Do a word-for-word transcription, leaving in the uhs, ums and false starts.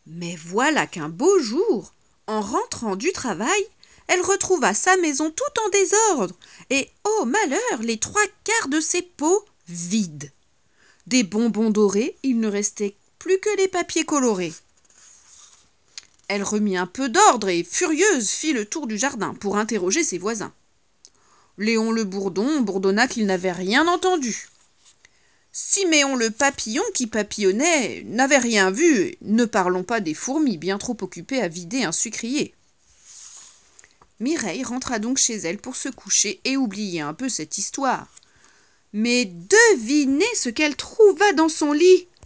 Mais voilà qu'un beau jour, en rentrant du travail, elle retrouva sa maison tout en désordre, et, oh malheur, les trois quarts de ses pots vides. Des bonbons dorés, il ne restait plus que les papiers colorés. Elle remit un peu d'ordre et, furieuse, fit le tour du jardin pour interroger ses voisins. Léon le bourdon bourdonna qu'il n'avait rien entendu. Siméon le papillon, qui papillonnait, n'avait rien vu, ne parlons pas des fourmis, bien trop occupées à vider un sucrier. Mireille rentra donc chez elle pour se coucher et oublier un peu cette histoire. Mais devinez ce qu'elle trouva dans son lit.